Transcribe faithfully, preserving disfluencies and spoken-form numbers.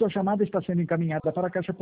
Sua chamada está sendo encaminhada para a caixa